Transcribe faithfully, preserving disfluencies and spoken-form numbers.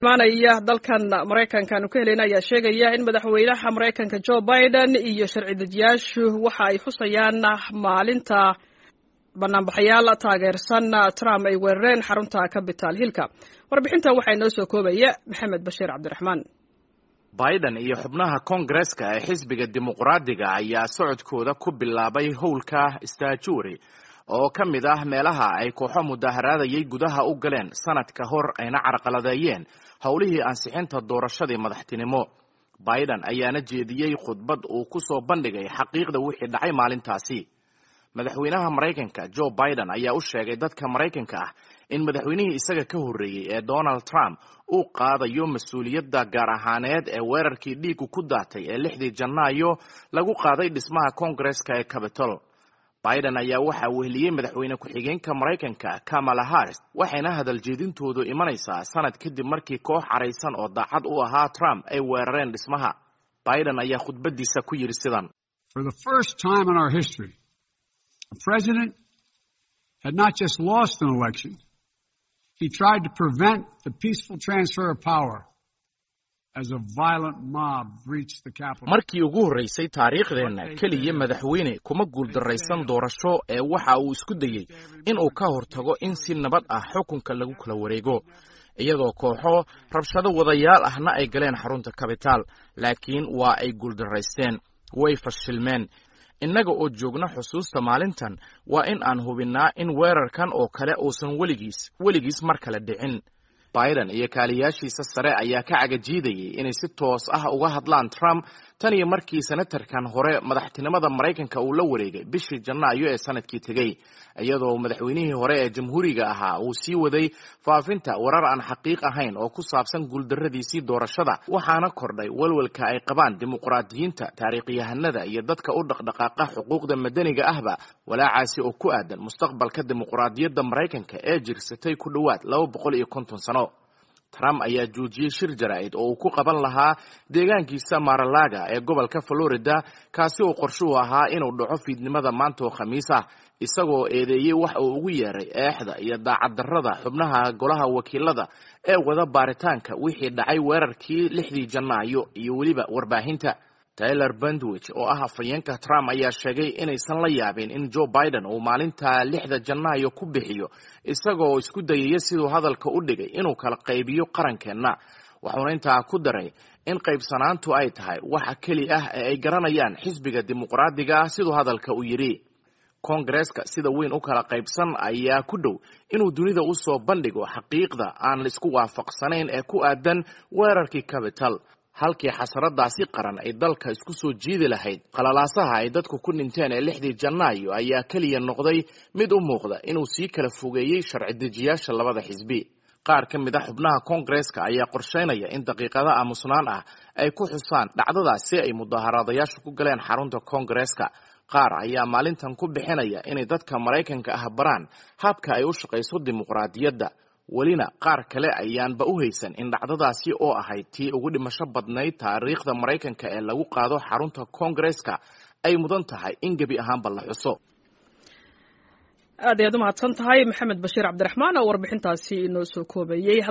maanaya dalkan Mareykanka ka helena ayaa sheegaya in madaxweynaha Mareykanka Joe Biden iyo sharci dejiyaashu waxa ay xusayaan maalinta banaanbaxayaal taageersan Trump ay weerareen xarunta Capitol Hill-ka. Warbixintan waxay noo soo koobaya Maxamed Bashiir Cabdiraxmaan. Biden iyo xubnaha Congress-ka ee xisbiga dimuqraadiga ayaa socodkooda ku bilaabay howlka Statuary oo ka mid ah meelaha ay kooxo mudaharaadayay gudaha u galeen sanad ka hor ayna carqaladeeyeen howlihii ansixinta doorashadii madaxtinimo. Biden ayaana jeediyey khudbad uu ku soo bandhigay xaqiiqda wixii dhacay maalintaasi. madaxweynaha Mareykanka Joe Biden ayaa u sheegay dadka Mareykanka ah in madaxweynihii isaga ka horreeyay ee Donald Trump uu qaadayo mas'uuliyadda gaar ahaaneed ee weerarkii dhiigu ku daatay ee lixdii Janaayo lagu qaaday dhismaha Congress-ka ee Capitol. Biden ayaa waxa uu heliyay madaxweyne ku-xigeenka Mareykanka Kamala Harris waxayna hadal jeedintoodu imanaysaa sanad kadib markii koox caraysan oo daacad u ahaa Trump ay weerareen dhismaha. Biden ayaa khudbadiisa ku yiri sidan: For the first time in our history, the president had not just lost an election, he tried to prevent the peaceful transfer of power as a violent mob breached the Capitol. Markii ugu horeysay taariikhdeena kaliya madaxweyne kuma guuldareysan doorasho ee waxa uu isku dayay in uu ka hortago in si nabad ah xukunka lagu kala wareego iyadoo kooxo rabshado wadayaal ahna ay galeen xarunta Capitol, laakiin waa ay guuldareysteen, way fashilmeen. innaga oo joogna xusuusta maalintan waa in aan hubinaa in weerarkan oo kale uusan weligiis weligiis mar kale dhicin. Biden iyo kaaliyaashiisa sare ayaa ka cagajiidayay inay si toos ah uga hadlaan Trump tan iyo markii senatarkan hore madaxtinimada Mareykanka uu la wareegay bishii Janaayo ee sanadkii tagay, iyadoo madaxweynihii hore ee jamhuuriga ahaa uu sii waday faafinta warar aan xaqiiq ahayn oo ku saabsan guuldarradiisii doorashada. Waxaana kordhay walwalka ay qabaan dimuqraadiyiinta, taariikhyahanada iyo dadka u dhaqdhaqaaqa xuquuqda madaniga ahba walaacaasi oo ku aadan mustaqbalka dimuqraadiyadda Mareykanka ee jirsatay ku dhawaad laba boqol iyo konton sano. Trump ayaa joojiyay shir jaraa'id oo uu ku qaban lahaa deegaankiisa Mar-a-Lago ee gobolka Florida, kaasi oo qorshuhu ahaa inuu dhaco fiidnimada maanta oo Khamiis ah, isagoo eedeeyay wax uu ugu yeeray eexda iyo daacad darrada xubnaha golaha wakiilada ee wada baaritaanka wixii dhacay weerarkii lixdii Janaayo iyo weliba warbaahinta. Tyler Bandwich oo ah afhayeenka Trump ayaa sheegay inaysan la yaabin in Joe Biden uu maalinta lixda Janaayo ku bixiyo isagoo isku dayay sidoo hadalka u dhigay inuu kala qaybiyo qarankeena. Wuxuuna intaa ku daray in qaybsanaantu ay tahay waxa kali ah ee ay garanayaan xisbiga dimuqraadiga ah sidoo hadalka u yiri. Congress-ka sida weyn u kala qaybsan ayaa ku dhow inuu dunida u soo bandhigo xaqiiqda aan la isku waafaqsanayn ee ku aadan weerarkii Capitol. halkii xasaradaasi qaran ay dalka isku soo jiidi lahayd, qalalaasaha ay dadku ku dhinteen ee lixdii Janaayo ayaa kaliya noqday mid u muuqda inuu sii kala fogeeyay sharci dejiyaasha labada xisbi. qaar ka mid ah xubnaha Congress-ka ayaa qorsheynaya in daqiiqada aamusnaan ah ay ku xusaan dhacdadaasi ay mudaharaadayaashu ku galeen xarunta Congress-ka. qaar ayaa maalintan ku bixinaya inay dadka Mareykanka ah baraan habka ay u shaqeyso dimuqraadiyadda. welina qaar kale ayaanba u haysan in dhacdadaasi oo ahayd tii ugu dhimasho badnayd taariikhda Mareykanka ee lagu qaado xarunta Congress-ka ay mudan tahay in gebi ahaanba la xuso. aad ayaad u mahadsan tahay Maxamed Bashiir Cabdiraxmaan oo warbixintaasi inoo soo koobayay.